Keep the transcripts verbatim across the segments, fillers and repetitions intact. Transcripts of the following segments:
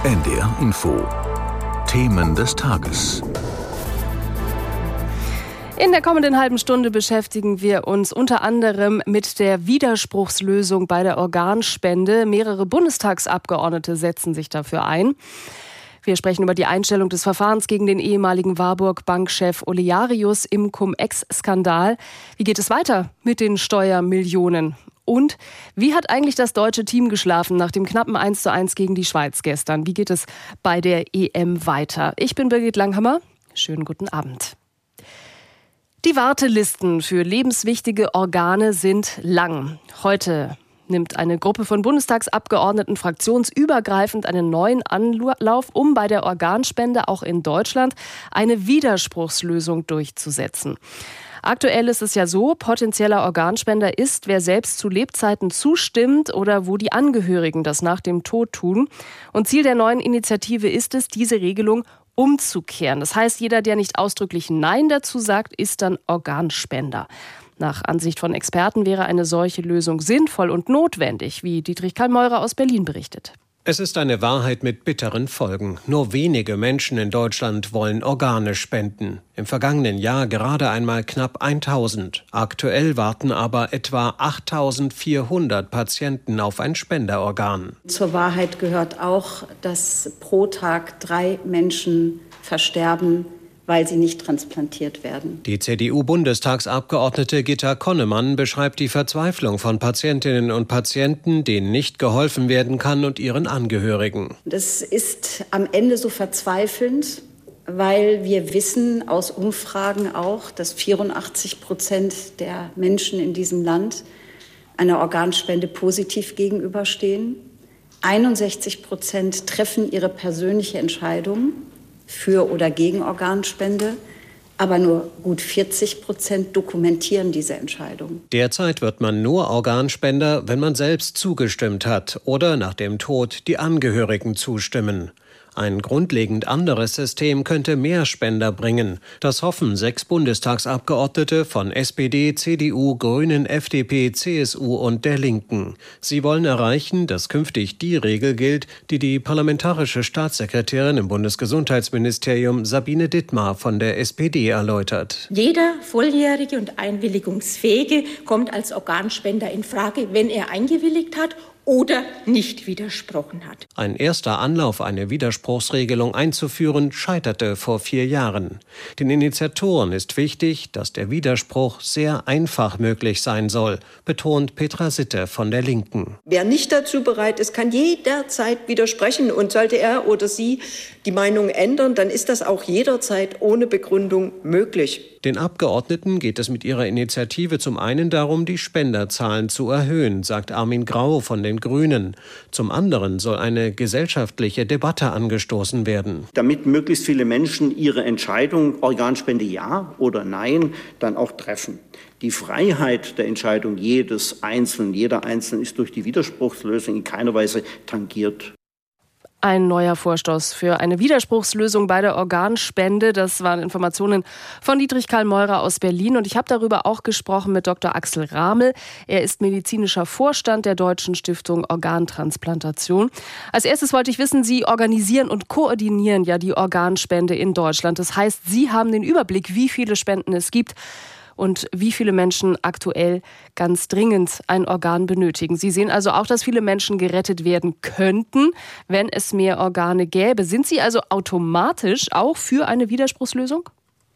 N D R Info. Themen des Tages. In der kommenden halben Stunde beschäftigen wir uns unter anderem mit der Widerspruchslösung bei der Organspende. Mehrere Bundestagsabgeordnete setzen sich dafür ein. Wir sprechen über die Einstellung des Verfahrens gegen den ehemaligen Warburg-Bankchef Olearius im Cum-Ex-Skandal. Wie geht es weiter mit den Steuermillionen? Und wie hat eigentlich das deutsche Team geschlafen nach dem knappen eins zu eins gegen die Schweiz gestern? Wie geht es bei der E M weiter? Ich bin Birgit Langhammer. Schönen guten Abend. Die Wartelisten für lebenswichtige Organe sind lang. Heute nimmt eine Gruppe von Bundestagsabgeordneten fraktionsübergreifend einen neuen Anlauf, um bei der Organspende auch in Deutschland eine Widerspruchslösung durchzusetzen. Aktuell ist es ja so, potenzieller Organspender ist, wer selbst zu Lebzeiten zustimmt oder wo die Angehörigen das nach dem Tod tun. Und Ziel der neuen Initiative ist es, diese Regelung umzukehren. Das heißt, jeder, der nicht ausdrücklich Nein dazu sagt, ist dann Organspender. Nach Ansicht von Experten wäre eine solche Lösung sinnvoll und notwendig, wie Dietrich Kallmeurer aus Berlin berichtet. Es ist eine Wahrheit mit bitteren Folgen. Nur wenige Menschen in Deutschland wollen Organe spenden. Im vergangenen Jahr gerade einmal knapp tausend. Aktuell warten aber etwa achttausendvierhundert Patienten auf ein Spenderorgan. Zur Wahrheit gehört auch, dass pro Tag drei Menschen versterben, weil sie nicht transplantiert werden. Die C D U-Bundestagsabgeordnete Gitta Konnemann beschreibt die Verzweiflung von Patientinnen und Patienten, denen nicht geholfen werden kann, und ihren Angehörigen. Das ist am Ende so verzweifelnd, weil wir wissen aus Umfragen auch, dass vierundachtzig Prozent der Menschen in diesem Land einer Organspende positiv gegenüberstehen. einundsechzig Prozent treffen ihre persönliche Entscheidung für oder gegen Organspende, aber nur gut vierzig Prozent dokumentieren diese Entscheidung. Derzeit wird man nur Organspender, wenn man selbst zugestimmt hat oder nach dem Tod die Angehörigen zustimmen. Ein grundlegend anderes System könnte mehr Spender bringen. Das hoffen sechs Bundestagsabgeordnete von S P D, C D U, Grünen, F D P, C S U und der Linken. Sie wollen erreichen, dass künftig die Regel gilt, die die parlamentarische Staatssekretärin im Bundesgesundheitsministerium Sabine Dittmar von der S P D erläutert. Jeder Volljährige und Einwilligungsfähige kommt als Organspender in Frage, wenn er eingewilligt hat oder nicht widersprochen hat. Ein erster Anlauf, eine Widerspruchsregelung einzuführen, scheiterte vor vier Jahren. Den Initiatoren ist wichtig, dass der Widerspruch sehr einfach möglich sein soll, betont Petra Sitte von der Linken. Wer nicht dazu bereit ist, kann jederzeit widersprechen. Und sollte er oder sie die Meinung ändern, dann ist das auch jederzeit ohne Begründung möglich. Den Abgeordneten geht es mit ihrer Initiative zum einen darum, die Spenderzahlen zu erhöhen, sagt Armin Grau von den Grünen. Zum anderen soll eine gesellschaftliche Debatte angestoßen werden. Damit möglichst viele Menschen ihre Entscheidung, Organspende ja oder nein, dann auch treffen. Die Freiheit der Entscheidung jedes Einzelnen, jeder Einzelnen ist durch die Widerspruchslösung in keiner Weise tangiert. Ein neuer Vorstoß für eine Widerspruchslösung bei der Organspende. Das waren Informationen von Dietrich Kallmeurer aus Berlin. Und ich habe darüber auch gesprochen mit Doktor Axel Ramel. Er ist medizinischer Vorstand der Deutschen Stiftung Organtransplantation. Als erstes wollte ich wissen, Sie organisieren und koordinieren ja die Organspende in Deutschland. Das heißt, Sie haben den Überblick, wie viele Spenden es gibt und wie viele Menschen aktuell ganz dringend ein Organ benötigen. Sie sehen also auch, dass viele Menschen gerettet werden könnten, wenn es mehr Organe gäbe. Sind Sie also automatisch auch für eine Widerspruchslösung?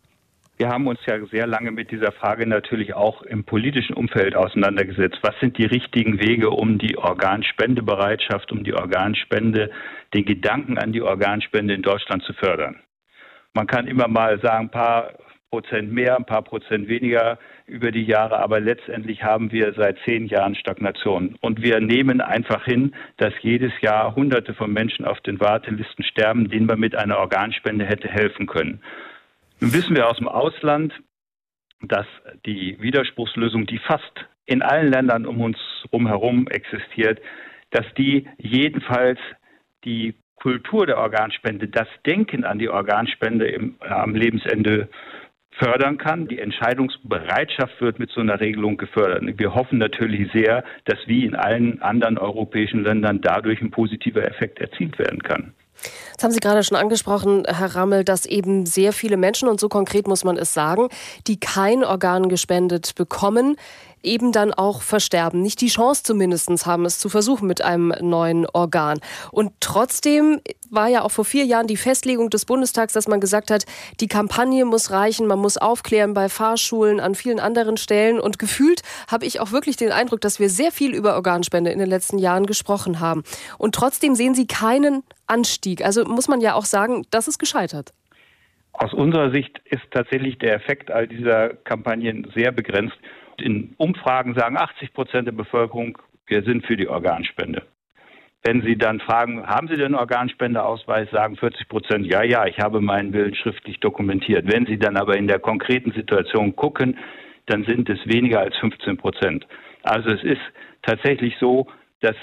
Wir haben uns ja sehr lange mit dieser Frage natürlich auch im politischen Umfeld auseinandergesetzt. Was sind die richtigen Wege, um die Organspendebereitschaft, um die Organspende, den Gedanken an die Organspende in Deutschland zu fördern? Man kann immer mal sagen, ein paar Prozent mehr, ein paar Prozent weniger über die Jahre, aber letztendlich haben wir seit zehn Jahren Stagnation. Und wir nehmen einfach hin, dass jedes Jahr Hunderte von Menschen auf den Wartelisten sterben, denen man mit einer Organspende hätte helfen können. Nun wissen wir aus dem Ausland, dass die Widerspruchslösung, die fast in allen Ländern um uns herum existiert, dass die jedenfalls die Kultur der Organspende, das Denken an die Organspende im, am Lebensende fördern kann. Die Entscheidungsbereitschaft wird mit so einer Regelung gefördert. Wir hoffen natürlich sehr, dass wie in allen anderen europäischen Ländern dadurch ein positiver Effekt erzielt werden kann. Das haben Sie gerade schon angesprochen, Herr Rammel, dass eben sehr viele Menschen, und so konkret muss man es sagen, die kein Organ gespendet bekommen, eben dann auch versterben. Nicht die Chance zumindest haben, es zu versuchen mit einem neuen Organ. Und trotzdem war ja auch vor vier Jahren die Festlegung des Bundestags, dass man gesagt hat, die Kampagne muss reichen, man muss aufklären bei Fahrschulen, an vielen anderen Stellen. Und gefühlt habe ich auch wirklich den Eindruck, dass wir sehr viel über Organspende in den letzten Jahren gesprochen haben. Und trotzdem sehen Sie keinen Anstieg. Also muss man ja auch sagen, das ist gescheitert. Aus unserer Sicht ist tatsächlich der Effekt all dieser Kampagnen sehr begrenzt. In Umfragen sagen achtzig Prozent der Bevölkerung, wir sind für die Organspende. Wenn Sie dann fragen, haben Sie denn einen Organspendeausweis, sagen vierzig Prozent, ja, ja, ich habe meinen Willen schriftlich dokumentiert. Wenn Sie dann aber in der konkreten Situation gucken, dann sind es weniger als fünfzehn Prozent. Also es ist tatsächlich so, dass,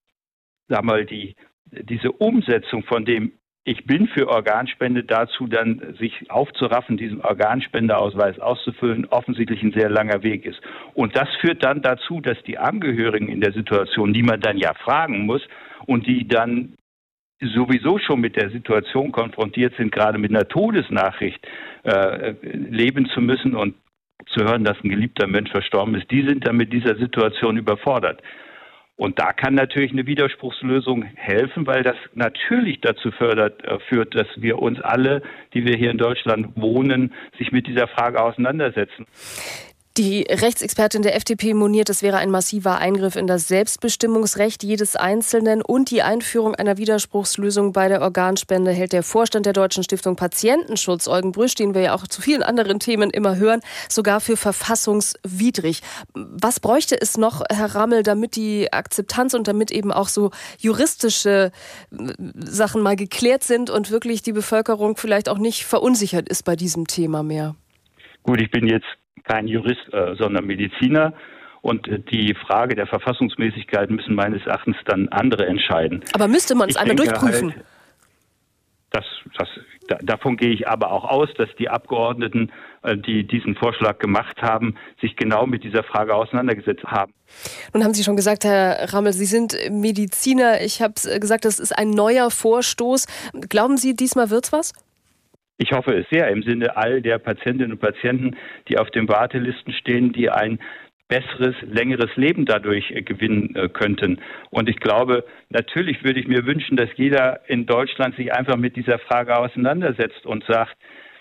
sag mal, die, diese Umsetzung von dem Ich bin für Organspende dazu dann, sich aufzuraffen, diesen Organspendeausweis auszufüllen, offensichtlich ein sehr langer Weg ist. Und das führt dann dazu, dass die Angehörigen in der Situation, die man dann ja fragen muss und die dann sowieso schon mit der Situation konfrontiert sind, gerade mit einer Todesnachricht äh, leben zu müssen und zu hören, dass ein geliebter Mensch verstorben ist, die sind dann mit dieser Situation überfordert. Und da kann natürlich eine Widerspruchslösung helfen, weil das natürlich dazu fördert, äh, führt, dass wir uns alle, die wir hier in Deutschland wohnen, sich mit dieser Frage auseinandersetzen. Die Rechtsexpertin der F D P moniert, es wäre ein massiver Eingriff in das Selbstbestimmungsrecht jedes Einzelnen und die Einführung einer Widerspruchslösung bei der Organspende hält der Vorstand der Deutschen Stiftung Patientenschutz, Eugen Brüsch, den wir ja auch zu vielen anderen Themen immer hören, sogar für verfassungswidrig. Was bräuchte es noch, Herr Rammel, damit die Akzeptanz und damit eben auch so juristische Sachen mal geklärt sind und wirklich die Bevölkerung vielleicht auch nicht verunsichert ist bei diesem Thema mehr? Gut, ich bin jetzt kein Jurist, äh, sondern Mediziner. Und äh, die Frage der Verfassungsmäßigkeit müssen meines Erachtens dann andere entscheiden. Aber müsste man es einmal durchprüfen? Halt, das, das, da, davon gehe ich aber auch aus, dass die Abgeordneten, äh, die diesen Vorschlag gemacht haben, sich genau mit dieser Frage auseinandergesetzt haben. Nun haben Sie schon gesagt, Herr Rammel, Sie sind Mediziner. Ich habe gesagt, das ist ein neuer Vorstoß. Glauben Sie, diesmal wird's was? Ich hoffe es sehr im Sinne all der Patientinnen und Patienten, die auf den Wartelisten stehen, die ein besseres, längeres Leben dadurch gewinnen könnten. Und ich glaube, natürlich würde ich mir wünschen, dass jeder in Deutschland sich einfach mit dieser Frage auseinandersetzt und sagt,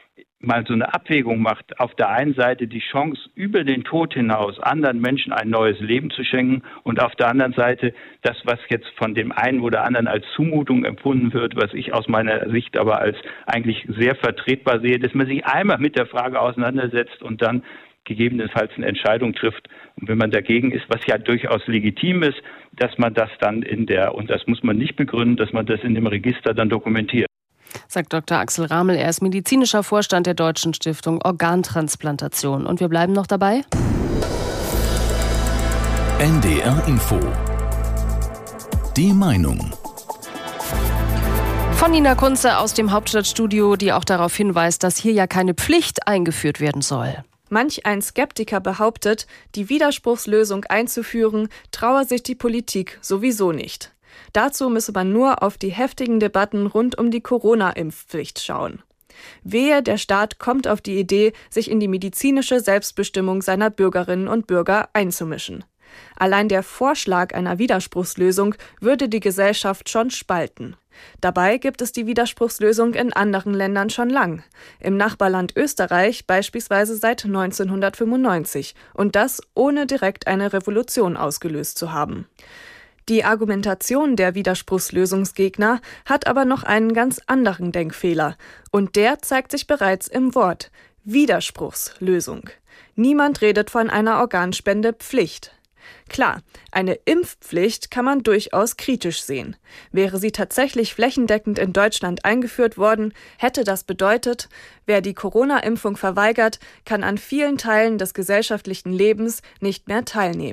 mal so eine Abwägung macht, auf der einen Seite die Chance, über den Tod hinaus anderen Menschen ein neues Leben zu schenken und auf der anderen Seite das, was jetzt von dem einen oder anderen als Zumutung empfunden wird, was ich aus meiner Sicht aber als eigentlich sehr vertretbar sehe, dass man sich einmal mit der Frage auseinandersetzt und dann gegebenenfalls eine Entscheidung trifft. Und wenn man dagegen ist, was ja durchaus legitim ist, dass man das dann in der, und das muss man nicht begründen, dass man das in dem Register dann dokumentiert. Sagt Doktor Axel Rammel. Er ist medizinischer Vorstand der Deutschen Stiftung Organtransplantation. Und wir bleiben noch dabei. N D R Info. Die Meinung. Von Nina Kunze aus dem Hauptstadtstudio, die auch darauf hinweist, dass hier ja keine Pflicht eingeführt werden soll. Manch ein Skeptiker behauptet, die Widerspruchslösung einzuführen, traue sich die Politik sowieso nicht. Dazu müsse man nur auf die heftigen Debatten rund um die Corona-Impfpflicht schauen. Wehe, der Staat kommt auf die Idee, sich in die medizinische Selbstbestimmung seiner Bürgerinnen und Bürger einzumischen. Allein der Vorschlag einer Widerspruchslösung würde die Gesellschaft schon spalten. Dabei gibt es die Widerspruchslösung in anderen Ländern schon lang. Im Nachbarland Österreich beispielsweise seit neunzehnhundertfünfundneunzig. Und das ohne direkt eine Revolution ausgelöst zu haben. Die Argumentation der Widerspruchslösungsgegner hat aber noch einen ganz anderen Denkfehler. Und der zeigt sich bereits im Wort: Widerspruchslösung. Niemand redet von einer Organspendepflicht. Klar, eine Impfpflicht kann man durchaus kritisch sehen. Wäre sie tatsächlich flächendeckend in Deutschland eingeführt worden, hätte das bedeutet, wer die Corona-Impfung verweigert, kann an vielen Teilen des gesellschaftlichen Lebens nicht mehr teilnehmen.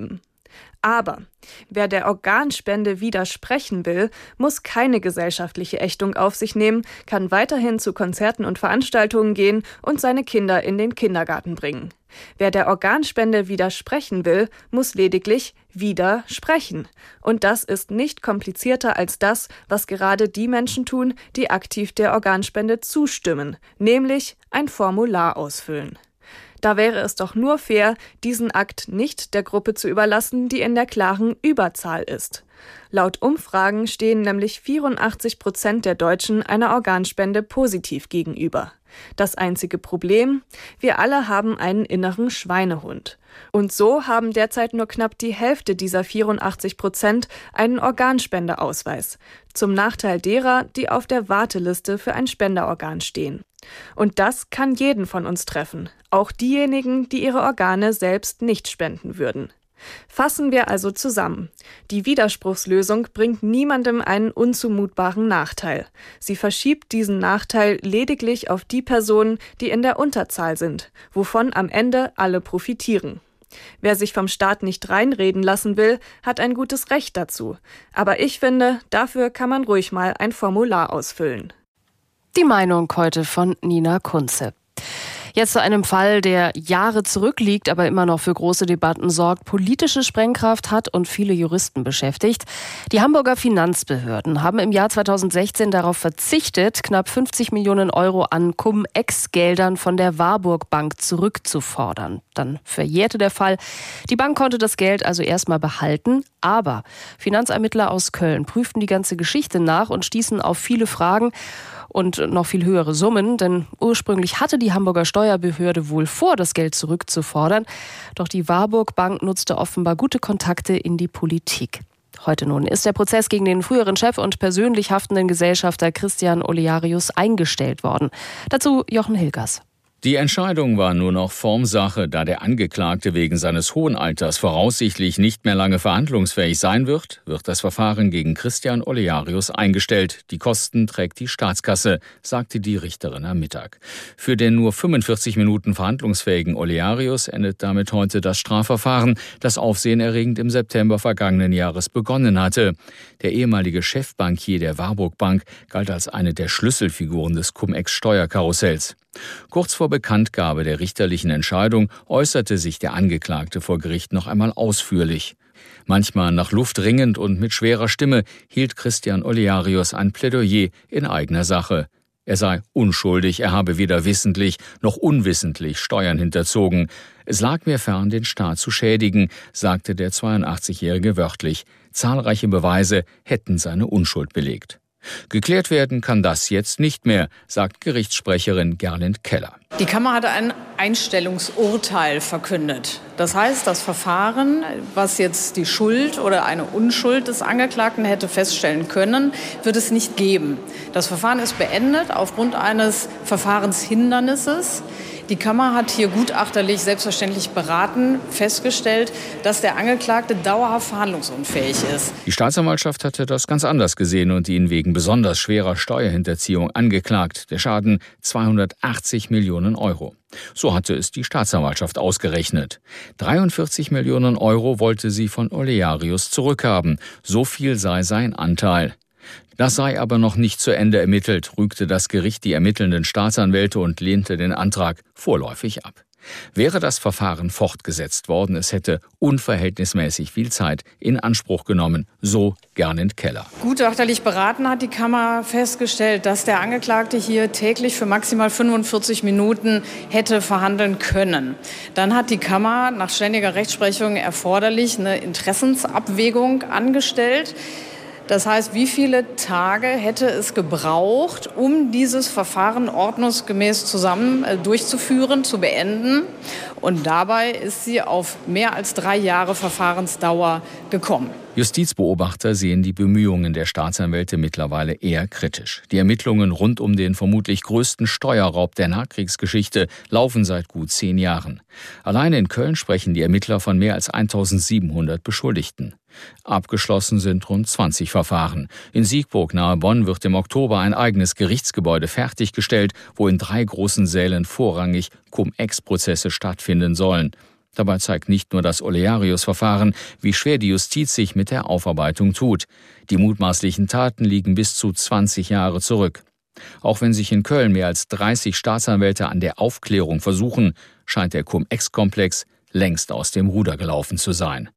Aber wer der Organspende widersprechen will, muss keine gesellschaftliche Ächtung auf sich nehmen, kann weiterhin zu Konzerten und Veranstaltungen gehen und seine Kinder in den Kindergarten bringen. Wer der Organspende widersprechen will, muss lediglich widersprechen. Und das ist nicht komplizierter als das, was gerade die Menschen tun, die aktiv der Organspende zustimmen, nämlich ein Formular ausfüllen. Da wäre es doch nur fair, diesen Akt nicht der Gruppe zu überlassen, die in der klaren Überzahl ist. Laut Umfragen stehen nämlich vierundachtzig Prozent der Deutschen einer Organspende positiv gegenüber. Das einzige Problem: Wir alle haben einen inneren Schweinehund. Und so haben derzeit nur knapp die Hälfte dieser vierundachtzig Prozent einen Organspendeausweis, zum Nachteil derer, die auf der Warteliste für ein Spenderorgan stehen. Und das kann jeden von uns treffen, auch diejenigen, die ihre Organe selbst nicht spenden würden. Fassen wir also zusammen. Die Widerspruchslösung bringt niemandem einen unzumutbaren Nachteil. Sie verschiebt diesen Nachteil lediglich auf die Personen, die in der Unterzahl sind, wovon am Ende alle profitieren. Wer sich vom Staat nicht reinreden lassen will, hat ein gutes Recht dazu. Aber ich finde, dafür kann man ruhig mal ein Formular ausfüllen. Die Meinung heute von Nina Kunze. Jetzt zu einem Fall, der Jahre zurückliegt, aber immer noch für große Debatten sorgt, politische Sprengkraft hat und viele Juristen beschäftigt. Die Hamburger Finanzbehörden haben im Jahr zweitausendsechzehn darauf verzichtet, knapp fünfzig Millionen Euro an Cum-Ex-Geldern von der Warburg Bank zurückzufordern. Dann verjährte der Fall. Die Bank konnte das Geld also erstmal behalten, aber Finanzermittler aus Köln prüften die ganze Geschichte nach und stießen auf viele Fragen und noch viel höhere Summen, denn ursprünglich hatte die Hamburger Steuerbehörde wohl vor, das Geld zurückzufordern. Doch die Warburg Bank nutzte offenbar gute Kontakte in die Politik. Heute nun ist der Prozess gegen den früheren Chef und persönlich haftenden Gesellschafter Christian Olearius eingestellt worden. Dazu Jochen Hilgers. Die Entscheidung war nur noch Formsache, da der Angeklagte wegen seines hohen Alters voraussichtlich nicht mehr lange verhandlungsfähig sein wird, wird das Verfahren gegen Christian Olearius eingestellt. Die Kosten trägt die Staatskasse, sagte die Richterin am Mittag. Für den nur fünfundvierzig Minuten verhandlungsfähigen Olearius endet damit heute das Strafverfahren, das aufsehenerregend im September vergangenen Jahres begonnen hatte. Der ehemalige Chefbankier der Warburg Bank galt als eine der Schlüsselfiguren des Cum-Ex-Steuerkarussells. Kurz vor Bekanntgabe der richterlichen Entscheidung äußerte sich der Angeklagte vor Gericht noch einmal ausführlich. Manchmal nach Luft ringend und mit schwerer Stimme hielt Christian Olearius ein Plädoyer in eigener Sache. Er sei unschuldig, er habe weder wissentlich noch unwissentlich Steuern hinterzogen. Es lag mir fern, den Staat zu schädigen, sagte der zweiundachtzigjährige wörtlich. Zahlreiche Beweise hätten seine Unschuld belegt. Geklärt werden kann das jetzt nicht mehr, sagt Gerichtssprecherin Gerlind Keller. Die Kammer hatte ein Einstellungsurteil verkündet. Das heißt, das Verfahren, was jetzt die Schuld oder eine Unschuld des Angeklagten hätte feststellen können, wird es nicht geben. Das Verfahren ist beendet aufgrund eines Verfahrenshindernisses. Die Kammer hat hier gutachterlich selbstverständlich beraten, festgestellt, dass der Angeklagte dauerhaft verhandlungsunfähig ist. Die Staatsanwaltschaft hatte das ganz anders gesehen und ihn wegen besonders schwerer Steuerhinterziehung angeklagt. Der Schaden zweihundertachtzig Millionen Euro. So hatte es die Staatsanwaltschaft ausgerechnet. dreiundvierzig Millionen Euro wollte sie von Olearius zurückhaben. So viel sei sein Anteil. Das sei aber noch nicht zu Ende ermittelt, rügte das Gericht die ermittelnden Staatsanwälte und lehnte den Antrag vorläufig ab. Wäre das Verfahren fortgesetzt worden, es hätte unverhältnismäßig viel Zeit in Anspruch genommen, so Gerlind Keller. Gutachterlich beraten hat die Kammer festgestellt, dass der Angeklagte hier täglich für maximal fünfundvierzig Minuten hätte verhandeln können. Dann hat die Kammer nach ständiger Rechtsprechung erforderlich eine Interessensabwägung angestellt. Das heißt, wie viele Tage hätte es gebraucht, um dieses Verfahren ordnungsgemäß zusammen äh, durchzuführen, zu beenden? Und dabei ist sie auf mehr als drei Jahre Verfahrensdauer gekommen. Justizbeobachter sehen die Bemühungen der Staatsanwälte mittlerweile eher kritisch. Die Ermittlungen rund um den vermutlich größten Steuerraub der Nachkriegsgeschichte laufen seit gut zehn Jahren. Allein in Köln sprechen die Ermittler von mehr als eintausendsiebenhundert Beschuldigten. Abgeschlossen sind rund zwanzig Verfahren. In Siegburg nahe Bonn wird im Oktober ein eigenes Gerichtsgebäude fertiggestellt, wo in drei großen Sälen vorrangig Cum-Ex-Prozesse stattfinden sollen. Dabei zeigt nicht nur das Olearius-Verfahren, wie schwer die Justiz sich mit der Aufarbeitung tut. Die mutmaßlichen Taten liegen bis zu zwanzig Jahre zurück. Auch wenn sich in Köln mehr als dreißig Staatsanwälte an der Aufklärung versuchen, scheint der Cum-Ex-Komplex längst aus dem Ruder gelaufen zu sein.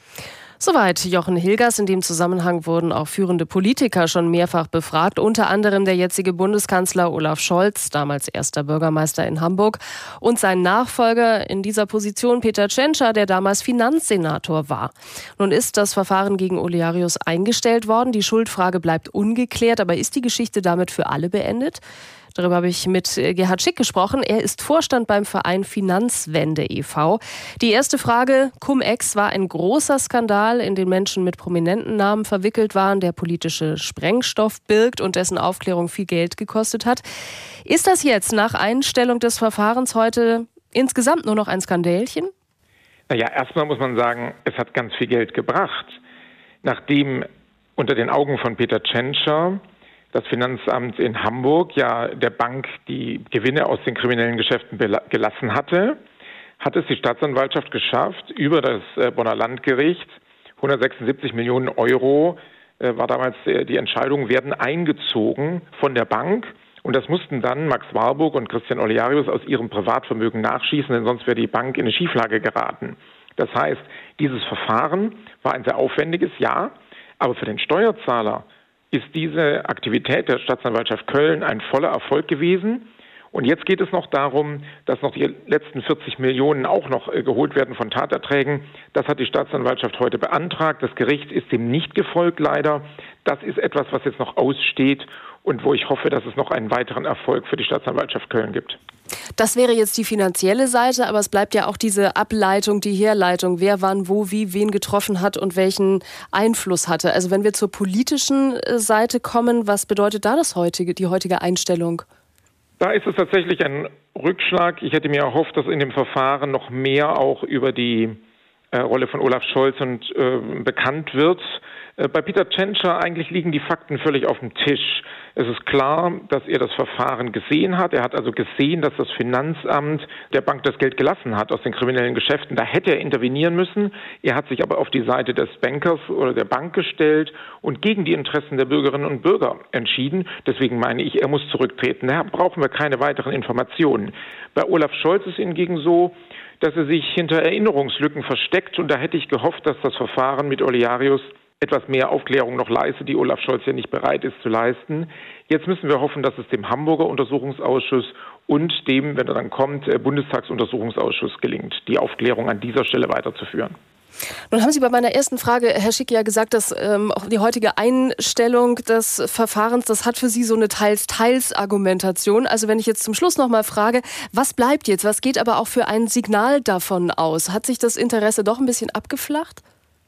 Soweit Jochen Hilgers. In dem Zusammenhang wurden auch führende Politiker schon mehrfach befragt, unter anderem der jetzige Bundeskanzler Olaf Scholz, damals erster Bürgermeister in Hamburg, und sein Nachfolger in dieser Position Peter Tschentscher, der damals Finanzsenator war. Nun ist das Verfahren gegen Olearius eingestellt worden. Die Schuldfrage bleibt ungeklärt, aber ist die Geschichte damit für alle beendet? Darüber habe ich mit Gerhard Schick gesprochen. Er ist Vorstand beim Verein Finanzwende e V Die erste Frage: Cum-Ex war ein großer Skandal, in den Menschen mit prominenten Namen verwickelt waren, der politische Sprengstoff birgt und dessen Aufklärung viel Geld gekostet hat. Ist das jetzt nach Einstellung des Verfahrens heute insgesamt nur noch ein Skandälchen? Naja, erstmal muss man sagen, es hat ganz viel Geld gebracht. Nachdem unter den Augen von Peter Tschentscher das Finanzamt in Hamburg ja der Bank die Gewinne aus den kriminellen Geschäften gelassen hatte, hat es die Staatsanwaltschaft geschafft, über das Bonner Landgericht hundertsechsundsiebzig Millionen Euro, äh, war damals die Entscheidung, werden eingezogen von der Bank. Und das mussten dann Max Warburg und Christian Olearius aus ihrem Privatvermögen nachschießen, denn sonst wäre die Bank in eine Schieflage geraten. Das heißt, dieses Verfahren war ein sehr aufwendiges, ja, aber für den Steuerzahler ist diese Aktivität der Staatsanwaltschaft Köln ein voller Erfolg gewesen. Und jetzt geht es noch darum, dass noch die letzten vierzig Millionen auch noch äh, geholt werden von Taterträgen. Das hat die Staatsanwaltschaft heute beantragt. Das Gericht ist dem nicht gefolgt, leider. Das ist etwas, was jetzt noch aussteht und wo ich hoffe, dass es noch einen weiteren Erfolg für die Staatsanwaltschaft Köln gibt. Das wäre jetzt die finanzielle Seite, aber es bleibt ja auch diese Ableitung, die Herleitung, wer wann, wo, wie, wen getroffen hat und welchen Einfluss hatte. Also wenn wir zur politischen Seite kommen, was bedeutet da das heutige, die heutige Einstellung? Da ist es tatsächlich ein Rückschlag. Ich hätte mir erhofft, dass in dem Verfahren noch mehr auch über die äh, Rolle von Olaf Scholz und äh, bekannt wird. Äh, bei Peter Tschentscher eigentlich liegen die Fakten völlig auf dem Tisch. Es ist klar, dass er das Verfahren gesehen hat. Er hat also gesehen, dass das Finanzamt der Bank das Geld gelassen hat aus den kriminellen Geschäften. Da hätte er intervenieren müssen. Er hat sich aber auf die Seite des Bankers oder der Bank gestellt und gegen die Interessen der Bürgerinnen und Bürger entschieden. Deswegen meine ich, er muss zurücktreten. Da brauchen wir keine weiteren Informationen. Bei Olaf Scholz ist hingegen so, dass er sich hinter Erinnerungslücken versteckt. Und da hätte ich gehofft, dass das Verfahren mit Olearius etwas mehr Aufklärung noch leistet, die Olaf Scholz ja nicht bereit ist zu leisten. Jetzt müssen wir hoffen, dass es dem Hamburger Untersuchungsausschuss und dem, wenn er dann kommt, Bundestagsuntersuchungsausschuss gelingt, die Aufklärung an dieser Stelle weiterzuführen. Nun haben Sie bei meiner ersten Frage, Herr Schick, ja gesagt, dass ähm, auch die heutige Einstellung des Verfahrens, das hat für Sie so eine Teils-Teils-Argumentation. Also wenn ich jetzt zum Schluss noch mal frage, was bleibt jetzt? Was geht aber auch für ein Signal davon aus? Hat sich das Interesse doch ein bisschen abgeflacht?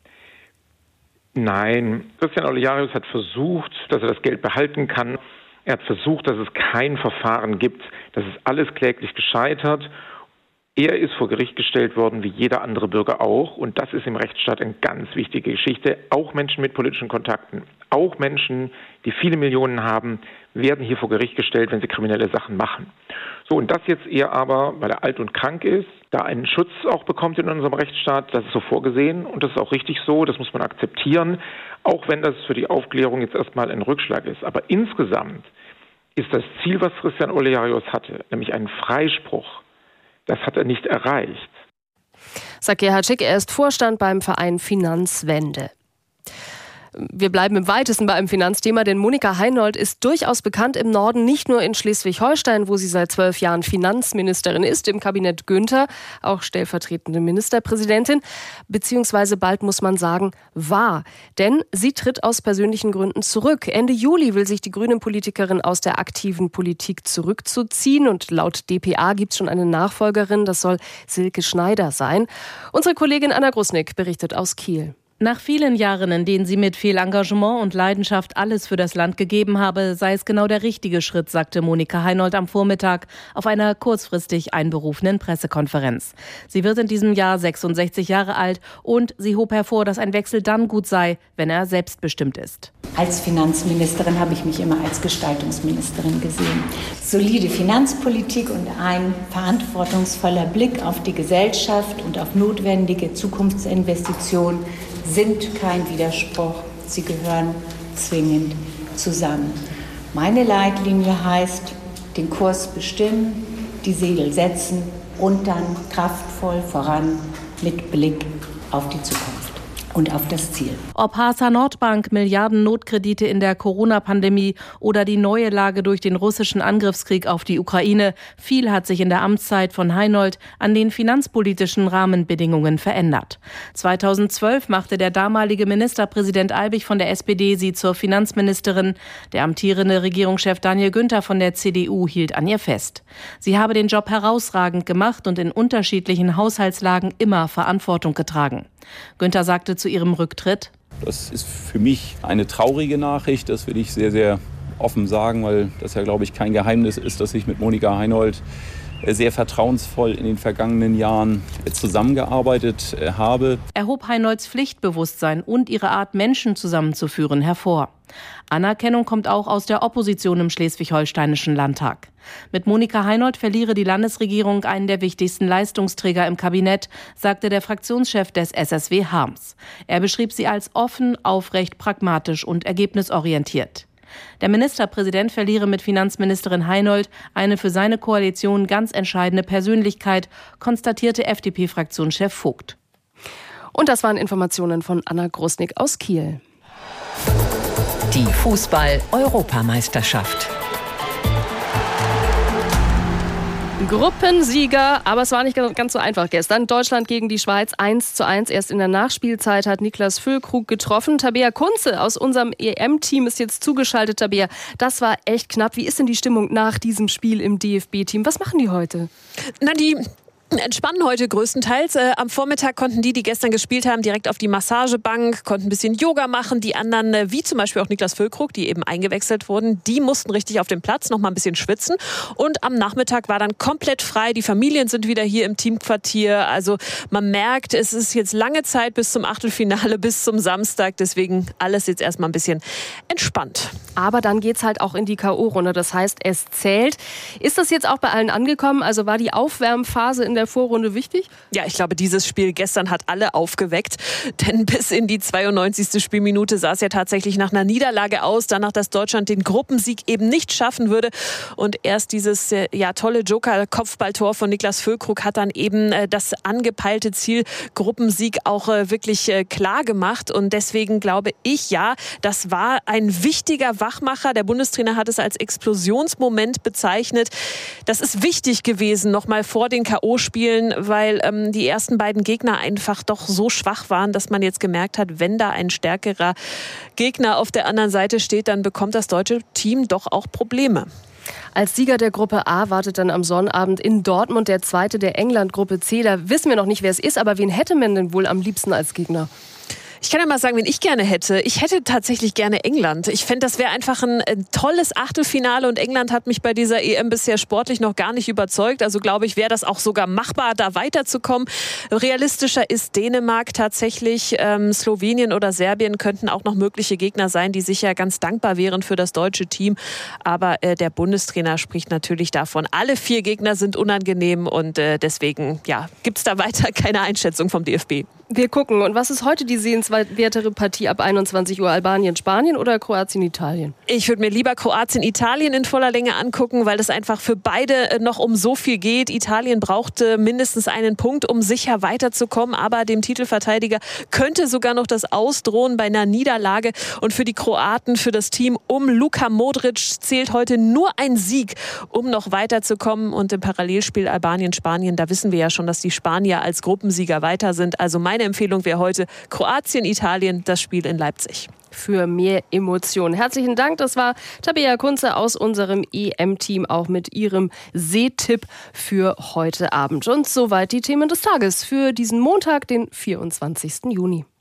Nein, Christian Olearius hat versucht, dass er das Geld behalten kann. Er hat versucht, dass es kein Verfahren gibt. Das ist alles kläglich gescheitert. Er ist vor Gericht gestellt worden, wie jeder andere Bürger auch. Und das ist im Rechtsstaat eine ganz wichtige Geschichte. Auch Menschen mit politischen Kontakten, auch Menschen, die viele Millionen haben, werden hier vor Gericht gestellt, wenn sie kriminelle Sachen machen. So, und das jetzt eher aber, weil er alt und krank ist, da einen Schutz auch bekommt in unserem Rechtsstaat, das ist so vorgesehen und das ist auch richtig so, das muss man akzeptieren, auch wenn das für die Aufklärung jetzt erstmal ein Rückschlag ist. Aber insgesamt ist das Ziel, was Christian Olearius hatte, nämlich einen Freispruch, das hat er nicht erreicht. Sagt Gerhard Schick, er ist Vorstand beim Verein Finanzwende. Wir bleiben im weitesten bei einem Finanzthema, denn Monika Heinold ist durchaus bekannt im Norden, nicht nur in Schleswig-Holstein, wo sie seit zwölf Jahren Finanzministerin ist, im Kabinett Günther, auch stellvertretende Ministerpräsidentin, beziehungsweise bald muss man sagen, war. Denn sie tritt aus persönlichen Gründen zurück. Ende Juli will sich die Grünen-Politikerin aus der aktiven Politik zurückzuziehen und laut D P A gibt es schon eine Nachfolgerin, das soll Silke Schneider sein. Unsere Kollegin Anna Grusnick berichtet aus Kiel. Nach vielen Jahren, in denen sie mit viel Engagement und Leidenschaft alles für das Land gegeben habe, sei es genau der richtige Schritt, sagte Monika Heinold am Vormittag auf einer kurzfristig einberufenen Pressekonferenz. Sie wird in diesem Jahr sechsundsechzig Jahre alt und sie hob hervor, dass ein Wechsel dann gut sei, wenn er selbstbestimmt ist. Als Finanzministerin habe ich mich immer als Gestaltungsministerin gesehen. Solide Finanzpolitik und ein verantwortungsvoller Blick auf die Gesellschaft und auf notwendige Zukunftsinvestitionen sind kein Widerspruch. Sie gehören zwingend zusammen. Meine Leitlinie heißt, den Kurs bestimmen, die Segel setzen und dann kraftvoll voran mit Blick auf die Zukunft und auf das Ziel. Ob H S A Nordbank, Milliarden Notkredite in der Corona-Pandemie oder die neue Lage durch den russischen Angriffskrieg auf die Ukraine, viel hat sich in der Amtszeit von Heinold an den finanzpolitischen Rahmenbedingungen verändert. zweitausendzwölf machte der damalige Ministerpräsident Albig von der S P D sie zur Finanzministerin. Der amtierende Regierungschef Daniel Günther von der C D U hielt an ihr fest. Sie habe den Job herausragend gemacht und in unterschiedlichen Haushaltslagen immer Verantwortung getragen. Günther sagte zu ihrem Rücktritt: Das ist für mich eine traurige Nachricht, das will ich sehr, sehr offen sagen, weil das ja, glaube ich, kein Geheimnis ist, dass ich mit Monika Heinold sehr vertrauensvoll in den vergangenen Jahren zusammengearbeitet habe. Er hob Heinolds Pflichtbewusstsein und ihre Art, Menschen zusammenzuführen, hervor. Anerkennung kommt auch aus der Opposition im Schleswig-Holsteinischen Landtag. Mit Monika Heinold verliere die Landesregierung einen der wichtigsten Leistungsträger im Kabinett, sagte der Fraktionschef des S S W Harms. Er beschrieb sie als offen, aufrecht, pragmatisch und ergebnisorientiert. Der Ministerpräsident verliere mit Finanzministerin Heinold eine für seine Koalition ganz entscheidende Persönlichkeit, konstatierte F D P-Fraktionschef Vogt. Und das waren Informationen von Anna Grosnick aus Kiel. Die Fußball-Europameisterschaft. Gruppensieger, aber es war nicht ganz so einfach gestern. Deutschland gegen die Schweiz eins zu eins. Erst in der Nachspielzeit hat Niklas Füllkrug getroffen. Tabea Kunze aus unserem E M-Team ist jetzt zugeschaltet. Tabea, das war echt knapp. Wie ist denn die Stimmung nach diesem Spiel im D F B-Team? Was machen die heute? Na, die entspannen heute größtenteils. Äh, am Vormittag konnten die, die gestern gespielt haben, direkt auf die Massagebank, konnten ein bisschen Yoga machen. Die anderen, äh, wie zum Beispiel auch Niklas Füllkrug, die eben eingewechselt wurden, die mussten richtig auf dem Platz noch mal ein bisschen schwitzen. Und am Nachmittag war dann komplett frei. Die Familien sind wieder hier im Teamquartier. Also man merkt, es ist jetzt lange Zeit bis zum Achtelfinale, bis zum Samstag. Deswegen alles jetzt erstmal ein bisschen entspannt. Aber dann geht's halt auch in die K O-Runde. Das heißt, es zählt. Ist das jetzt auch bei allen angekommen? Also war die Aufwärmphase in der Vorrunde wichtig? Ja, ich glaube, dieses Spiel gestern hat alle aufgeweckt. Denn bis in die zweiundneunzigste Spielminute sah es ja tatsächlich nach einer Niederlage aus. Danach, dass Deutschland den Gruppensieg eben nicht schaffen würde. Und erst dieses ja, tolle Joker-Kopfballtor von Niklas Füllkrug hat dann eben äh, das angepeilte Ziel Gruppensieg auch äh, wirklich äh, klar gemacht. Und deswegen glaube ich, ja, das war ein wichtiger Wachmacher. Der Bundestrainer hat es als Explosionsmoment bezeichnet. Das ist wichtig gewesen, nochmal vor den K O-Spielen, weil ähm, die ersten beiden Gegner einfach doch so schwach waren, dass man jetzt gemerkt hat, wenn da ein stärkerer Gegner auf der anderen Seite steht, dann bekommt das deutsche Team doch auch Probleme. Als Sieger der Gruppe A wartet dann am Sonnabend in Dortmund der zweite der England-Gruppe C. Da wissen wir noch nicht, wer es ist, aber wen hätte man denn wohl am liebsten als Gegner? Ich kann ja mal sagen, wen ich gerne hätte. Ich hätte tatsächlich gerne England. Ich fände, das wäre einfach ein, ein tolles Achtelfinale und England hat mich bei dieser E M bisher sportlich noch gar nicht überzeugt. Also glaube ich, wäre das auch sogar machbar, da weiterzukommen. Realistischer ist Dänemark tatsächlich. Ähm, Slowenien oder Serbien könnten auch noch mögliche Gegner sein, die sicher ganz dankbar wären für das deutsche Team. Aber äh, der Bundestrainer spricht natürlich davon, alle vier Gegner sind unangenehm und äh, deswegen ja, gibt es da weiter keine Einschätzung vom D F B. Wir gucken. Und was ist heute die sehenswertere Partie ab einundzwanzig Uhr? Albanien, Spanien oder Kroatien, Italien? Ich würde mir lieber Kroatien, Italien in voller Länge angucken, weil es einfach für beide noch um so viel geht. Italien brauchte mindestens einen Punkt, um sicher weiterzukommen. Aber dem Titelverteidiger könnte sogar noch das Ausdrohen bei einer Niederlage. Und für die Kroaten, für das Team um Luka Modric zählt heute nur ein Sieg, um noch weiterzukommen. Und im Parallelspiel Albanien, Spanien, da wissen wir ja schon, dass die Spanier als Gruppensieger weiter sind. Also meine Empfehlung wäre heute Kroatien, Italien, das Spiel in Leipzig. Für mehr Emotionen. Herzlichen Dank, das war Tabea Kunze aus unserem E M-Team, auch mit ihrem Sehtipp für heute Abend. Und soweit die Themen des Tages für diesen Montag, den vierundzwanzigsten Juni.